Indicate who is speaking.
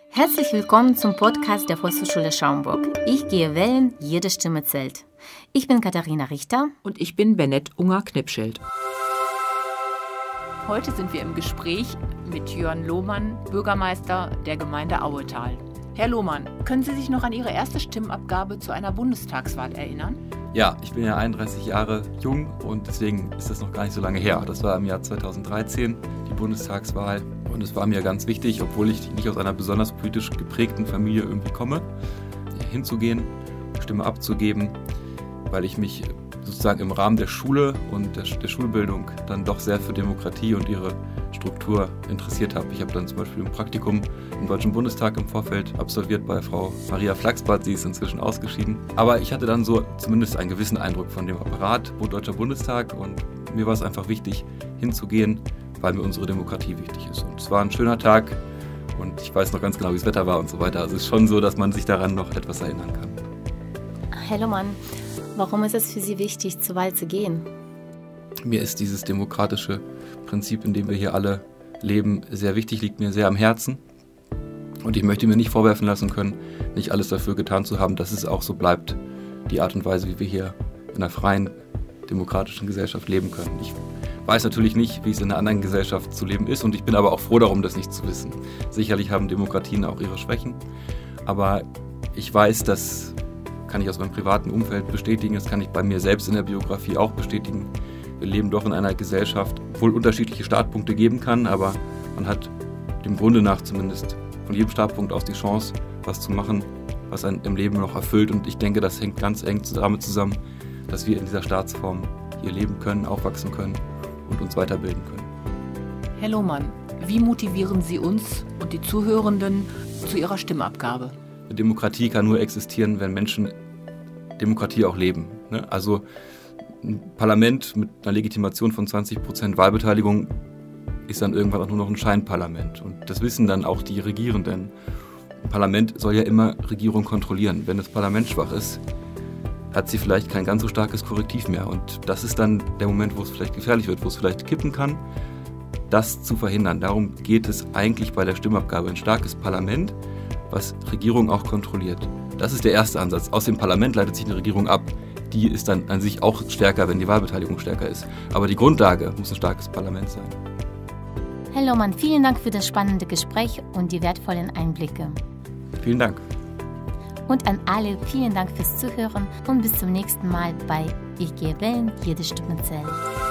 Speaker 1: Herzlich willkommen zum Podcast der Volkshochschule Schaumburg. Ich gehe wählen, jede Stimme zählt. Ich bin Katharina Richter.
Speaker 2: Und ich bin Bennett Unger-Knipschild. Heute sind wir im Gespräch mit Jörn Lohmann, Bürgermeister der Gemeinde Auetal. Herr Lohmann, können Sie sich noch an Ihre erste Stimmabgabe zu einer Bundestagswahl erinnern?
Speaker 3: Ja, ich bin ja 31 Jahre jung und deswegen ist das noch gar nicht so lange her. Das war im Jahr 2013, die Bundestagswahl. Und es war mir ganz wichtig, obwohl ich nicht aus einer besonders politisch geprägten Familie irgendwie komme, hinzugehen, Stimme abzugeben, weil ich mich sozusagen im Rahmen der Schule und der Schulbildung dann doch sehr für Demokratie und ihre Struktur interessiert habe. Ich habe dann zum Beispiel ein Praktikum im Deutschen Bundestag im Vorfeld absolviert bei Frau Maria Flachsbart, sie ist inzwischen ausgeschieden. Aber ich hatte dann so zumindest einen gewissen Eindruck von dem Apparat, Deutscher Bundestag, und mir war es einfach wichtig, hinzugehen, weil mir unsere Demokratie wichtig ist. Und es war ein schöner Tag und ich weiß noch ganz genau, wie das Wetter war und so weiter. Also es ist schon so, dass man sich daran noch etwas erinnern kann.
Speaker 1: Herr Lohmann, warum ist es für Sie wichtig, zur Wahl zu gehen?
Speaker 3: Mir ist dieses demokratische Prinzip, in dem wir hier alle leben, sehr wichtig, liegt mir sehr am Herzen. Und ich möchte mir nicht vorwerfen lassen können, nicht alles dafür getan zu haben, dass es auch so bleibt, die Art und Weise, wie wir hier in einer freien, demokratischen Gesellschaft leben können. Ich weiß natürlich nicht, wie es in einer anderen Gesellschaft zu leben ist, und ich bin aber auch froh darum, das nicht zu wissen. Sicherlich haben Demokratien auch ihre Schwächen, aber ich weiß, das kann ich aus meinem privaten Umfeld bestätigen, das kann ich bei mir selbst in der Biografie auch bestätigen. Wir leben doch in einer Gesellschaft, wo es unterschiedliche Startpunkte geben kann, aber man hat dem Grunde nach zumindest von jedem Startpunkt aus die Chance, was zu machen, was einen im Leben noch erfüllt. Und ich denke, das hängt ganz eng damit zusammen, dass wir in dieser Staatsform hier leben können, aufwachsen können und uns weiterbilden können.
Speaker 2: Herr Lohmann, wie motivieren Sie uns und die Zuhörenden zu ihrer Stimmabgabe?
Speaker 3: Eine Demokratie kann nur existieren, wenn Menschen Demokratie auch leben. Also ein Parlament mit einer Legitimation von 20% Wahlbeteiligung ist dann irgendwann auch nur noch ein Scheinparlament. Und das wissen dann auch die Regierenden. Ein Parlament soll ja immer Regierung kontrollieren. Wenn das Parlament schwach ist, hat sie vielleicht kein ganz so starkes Korrektiv mehr. Und das ist dann der Moment, wo es vielleicht gefährlich wird, wo es vielleicht kippen kann, das zu verhindern. Darum geht es eigentlich bei der Stimmabgabe. Ein starkes Parlament, was Regierung auch kontrolliert. Das ist der erste Ansatz. Aus dem Parlament leitet sich eine Regierung ab. Die ist dann an sich auch stärker, wenn die Wahlbeteiligung stärker ist. Aber die Grundlage muss ein starkes Parlament sein.
Speaker 1: Herr Lohmann, vielen Dank für das spannende Gespräch und die wertvollen Einblicke.
Speaker 3: Vielen Dank.
Speaker 1: Und an alle vielen Dank fürs Zuhören und bis zum nächsten Mal bei Ich gehe wählen, jede Stimme zählt.